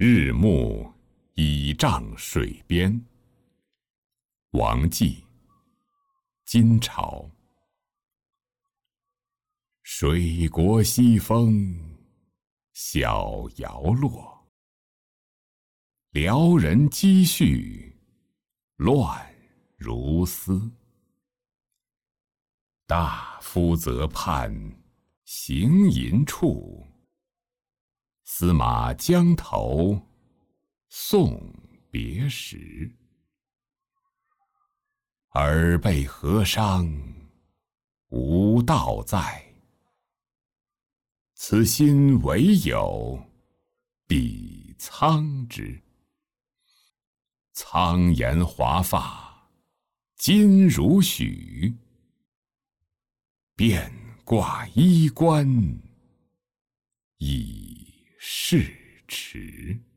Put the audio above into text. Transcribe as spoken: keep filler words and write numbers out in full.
日暮倚杖水边。王绩，金朝。水国西风，小摇落。撩人积絮，乱如丝。大夫则畔行吟处，司马江头送别时。尔辈何伤，无道在。此心唯有比苍之。苍颜华发，今如许。便挂衣冠，已是迟。